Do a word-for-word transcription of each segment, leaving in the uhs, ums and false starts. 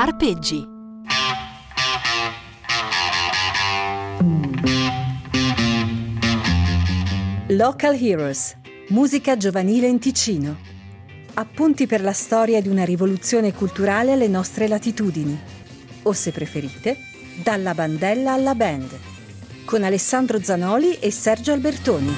Arpeggi. Local Heroes, musica giovanile in Ticino. Appunti per la storia di una rivoluzione culturale alle nostre latitudini. O se preferite, dalla bandella alla band. Con Alessandro Zanoli e Sergio Albertoni.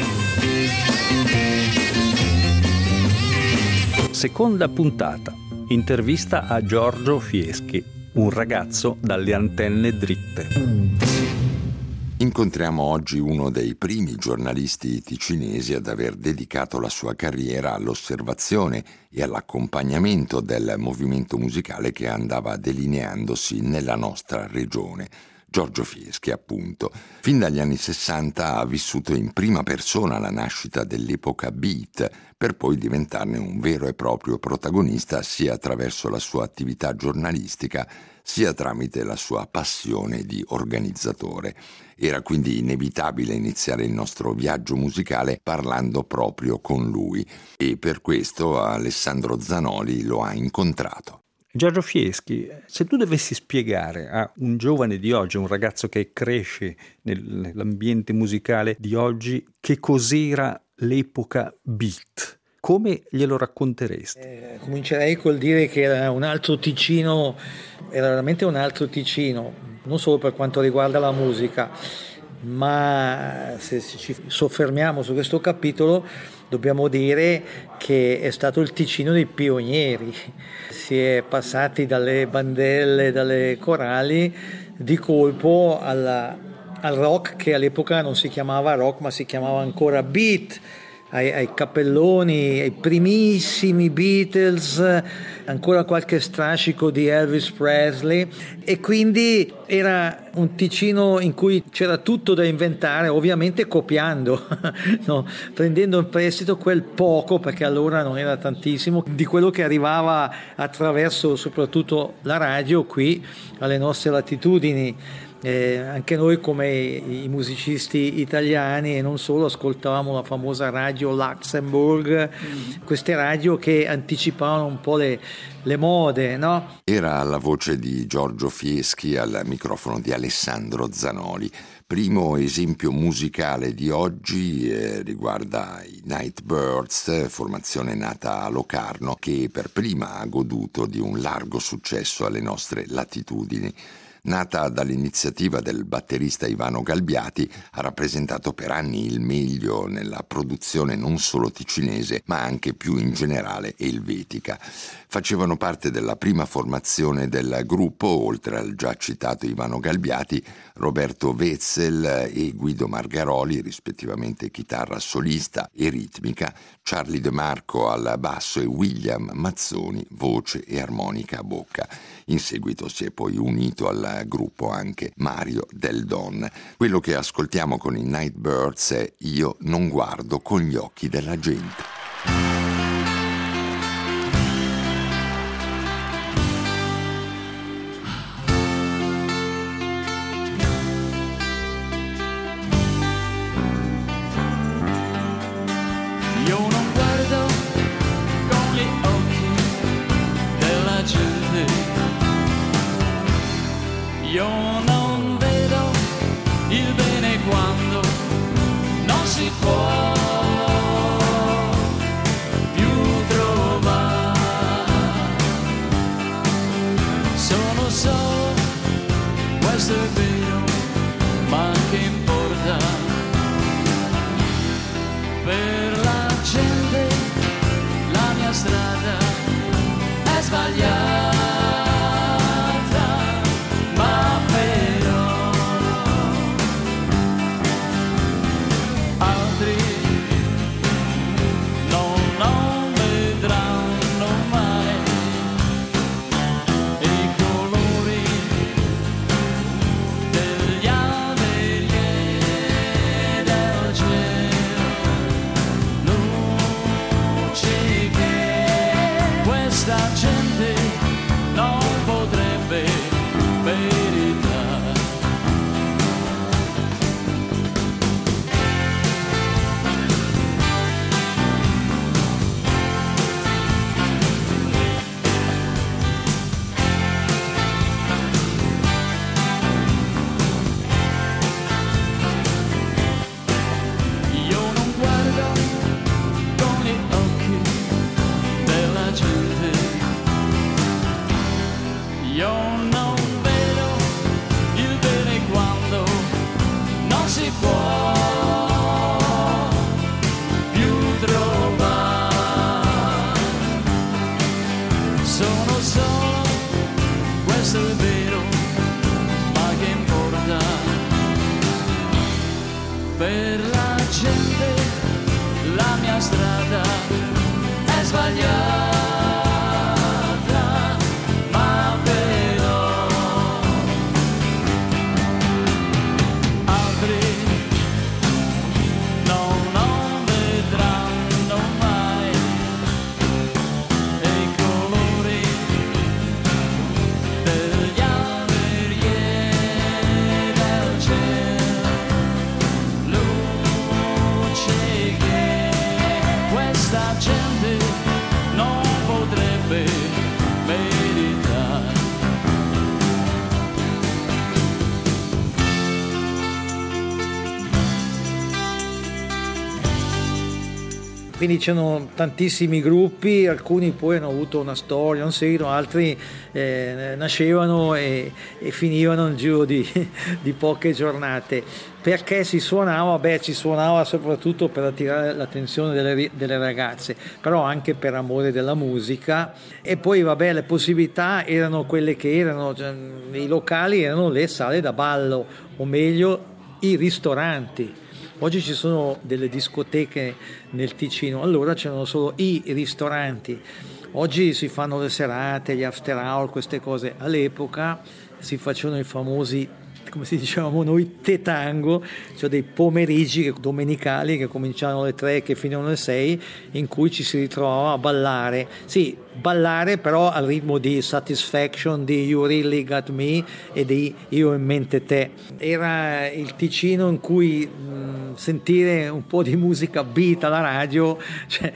Seconda puntata. Intervista a Giorgio Fieschi, un ragazzo dalle antenne dritte. Incontriamo oggi uno dei primi giornalisti ticinesi ad aver dedicato la sua carriera all'osservazione e all'accompagnamento del movimento musicale che andava delineandosi nella nostra regione. Giorgio Fieschi, appunto. Fin dagli anni sessanta ha vissuto in prima persona la nascita dell'epoca beat, per poi diventarne un vero e proprio protagonista sia attraverso la sua attività giornalistica, sia tramite la sua passione di organizzatore. Era quindi inevitabile iniziare il nostro viaggio musicale parlando proprio con lui, e per questo Alessandro Zanoli lo ha incontrato. Giorgio Fieschi, se tu dovessi spiegare a un giovane di oggi, un ragazzo che cresce nell'ambiente musicale di oggi, che cos'era l'epoca beat, come glielo racconteresti? Eh, comincerei col dire che era un altro Ticino, era veramente un altro Ticino, non solo per quanto riguarda la musica, ma se ci soffermiamo su questo capitolo dobbiamo dire che è stato il Ticino dei pionieri. Si è passati dalle bandelle, dalle corali, di colpo alla, al rock, che all'epoca non si chiamava rock ma si chiamava ancora beat, ai, ai cappelloni, ai primissimi Beatles, ancora qualche strascico di Elvis Presley, e quindi era un Ticino in cui c'era tutto da inventare, ovviamente copiando, no? Prendendo in prestito quel poco, perché allora non era tantissimo, di quello che arrivava attraverso soprattutto la radio qui alle nostre latitudini. Eh, anche noi, come i, i musicisti italiani e non solo, ascoltavamo la famosa radio Luxembourg, mm. queste radio che anticipavano un po' le, le mode, no? Era la voce di Giorgio Fieschi al microfono di Alessandro Zanoli. Primo esempio musicale di oggi eh, riguarda i Nightbirds, formazione nata a Locarno, che per prima ha goduto di un largo successo alle nostre latitudini. Nata dall'iniziativa del batterista Ivano Galbiati, ha rappresentato per anni il meglio nella produzione non solo ticinese, ma anche più in generale elvetica. Facevano parte della prima formazione del gruppo, oltre al già citato Ivano Galbiati, Roberto Wetzel e Guido Margaroli, rispettivamente chitarra solista e ritmica, Charlie De Marco al basso e William Mazzoni, voce e armonica a bocca. In seguito si è poi unito al gruppo anche Mario Del Don. Quello che ascoltiamo con i Nightbirds è Io non guardo con gli occhi della gente. Io non vedo il bene quando non si può più trovare. Sono solo, questo è vero, ma che importa? Per la gente la mia strada è sbagliata. per la gente la mia strada è sbagliata. Quindi c'erano tantissimi gruppi, alcuni poi hanno avuto una storia, un seguito, altri eh, nascevano e, e finivano nel giro di, di poche giornate. Perché si suonava? Beh, si suonava soprattutto per attirare l'attenzione delle, delle ragazze, però anche per amore della musica. E poi vabbè, le possibilità erano quelle che erano, cioè, i locali erano le sale da ballo, o meglio i ristoranti. Oggi ci sono delle discoteche nel Ticino, allora c'erano solo i ristoranti. Oggi si fanno le serate, gli after hour, queste cose. All'epoca si facevano i famosi, come si dicevamo noi, tetango, cioè dei pomeriggi domenicali che cominciavano alle tre e che finivano alle sei, in cui ci si ritrovava a ballare. Sì, ballare però al ritmo di Satisfaction, di You Really Got Me e di Io in mente te. Era il Ticino in cui mh, sentire un po' di musica beat alla radio, cioè,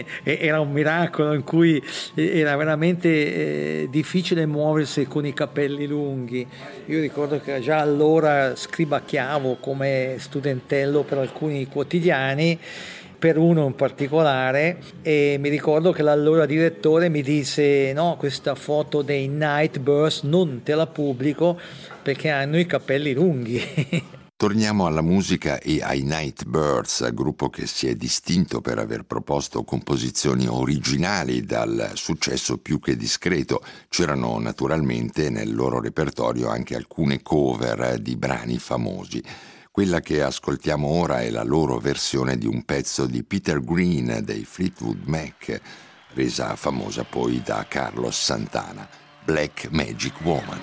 era un miracolo, in cui era veramente eh, difficile muoversi con i capelli lunghi. Io ricordo che già allora scribacchiavo come studentello per alcuni quotidiani, per uno in particolare, e mi ricordo che l'allora direttore mi disse: no, questa foto dei Nightbirds non te la pubblico perché hanno i capelli lunghi. Torniamo alla musica e ai Nightbirds, gruppo che si è distinto per aver proposto composizioni originali dal successo più che discreto. C'erano naturalmente nel loro repertorio anche alcune cover di brani famosi. Quella che ascoltiamo ora è la loro versione di un pezzo di Peter Green dei Fleetwood Mac, resa famosa poi da Carlos Santana, Black Magic Woman.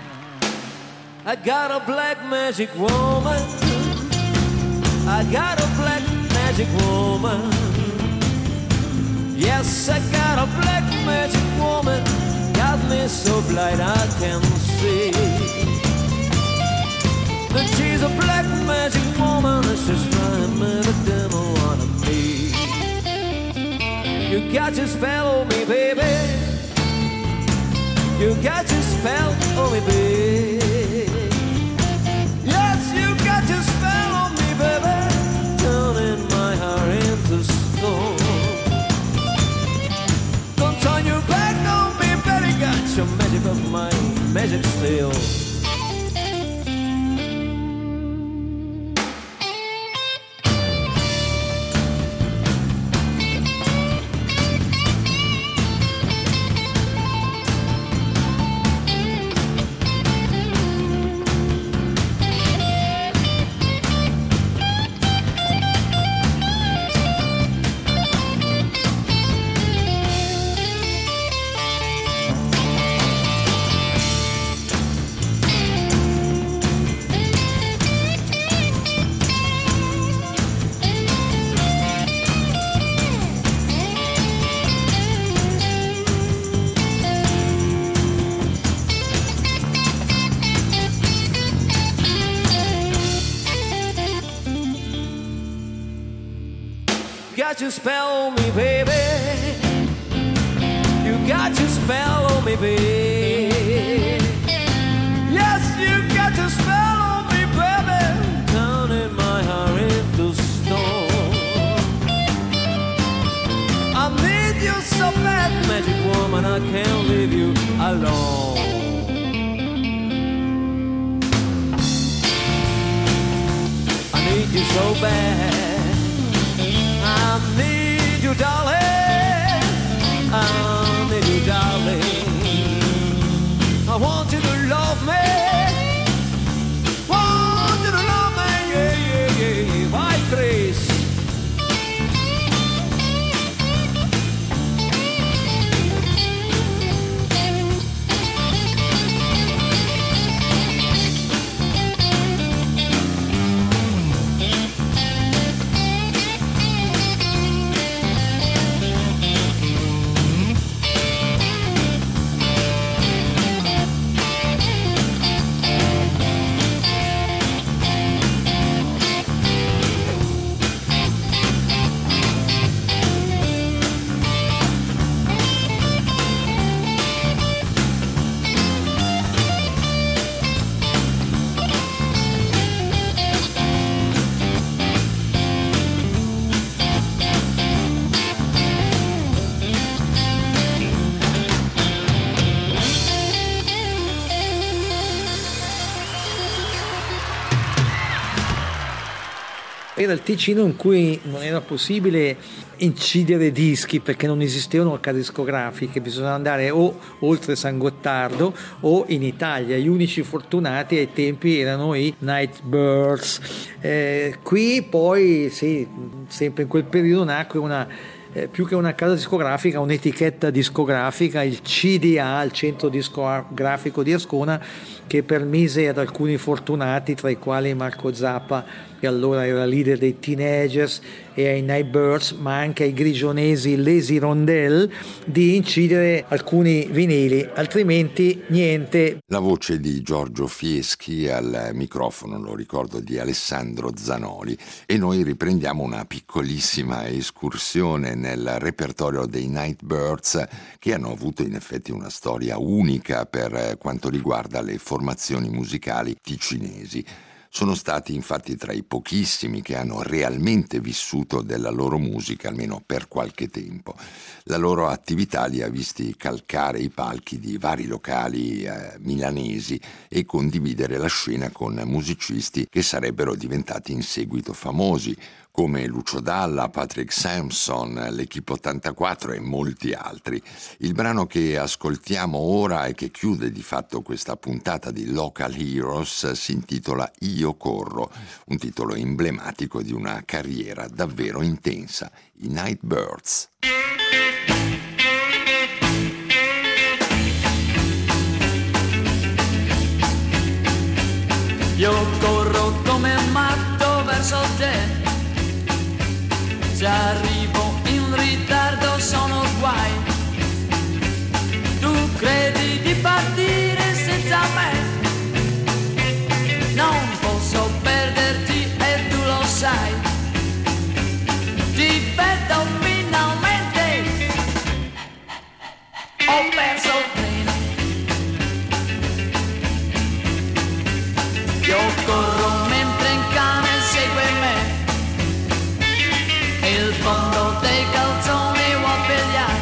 I got a black magic woman. I got a black magic woman. Yes, I got a black magic woman. Got me so blind I can't see. But she's a black magic woman. It's just trying to demo on me. You got your spell on me, baby. You got your spell on me, baby. Yes, you got your spell on me, baby. Turning my heart into stone. Don't turn your back on me, baby. Got your magic of my magic still. Got your spell on me, baby. You got your spell on me, baby. Yes, you got your spell on me, baby. Turning my heart into stone. I need you so bad, magic woman. I can't leave you alone. I need you so bad. I need you, darling. I need you, darling. I want you to love me. Want you to love me, yeah, yeah, yeah. Vai, era il Ticino in cui non era possibile incidere dischi perché non esistevano case discografiche, bisognava andare o oltre San Gottardo o in Italia. Gli unici fortunati ai tempi erano i Nightbirds. Eh, qui poi, sì, sempre in quel periodo nacque una Eh, più che una casa discografica, un'etichetta discografica, il C D A, il Centro Discografico di Ascona, che permise ad alcuni fortunati, tra i quali Marco Zappa, che allora era leader dei Teenagers, e ai Nightbirds, ma anche ai grigionesi Lazy Rondelle, di incidere alcuni vinili, altrimenti niente. La voce di Giorgio Fieschi, al microfono, lo ricordo, di Alessandro Zanoli, e noi riprendiamo una piccolissima escursione nel repertorio dei Nightbirds, che hanno avuto in effetti una storia unica per quanto riguarda le formazioni musicali ticinesi. Sono stati infatti tra i pochissimi che hanno realmente vissuto della loro musica, almeno per qualche tempo. La loro attività li ha visti calcare i palchi di vari locali eh, milanesi e condividere la scena con musicisti che sarebbero diventati in seguito famosi, come Lucio Dalla, Patrick Sampson, l'Equipe ottantaquattro e molti altri. Il brano che ascoltiamo ora e che chiude di fatto questa puntata di Local Heroes si intitola Io corro, un titolo emblematico di una carriera davvero intensa, i Nightbirds. Io corro come un matto verso te. Se arrivo in ritardo sono guai. Tu credi di partire senza me? Non posso perderti e tu lo sai. Ti vedo finalmente. Ho perso il treno. Io corro mentre il cane segue me. Il fondo dei calzoni vuol pigliare.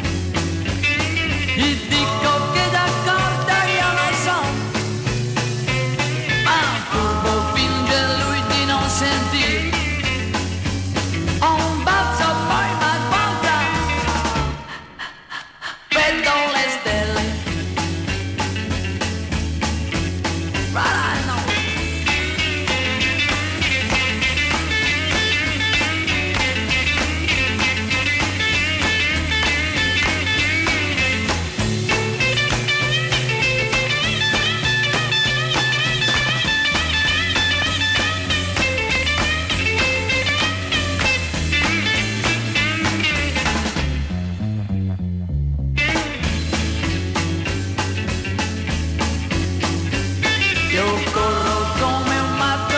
Gli dico che d'accordo io non so, ma furbo finge lui di non sentire. Ho un balzo poi m'agguanta, vedo le stelle. But I know.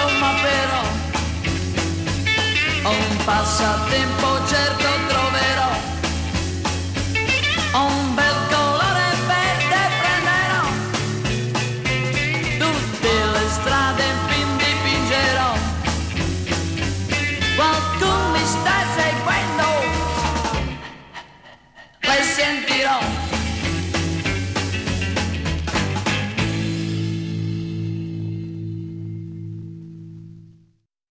Passatempo certo troverò.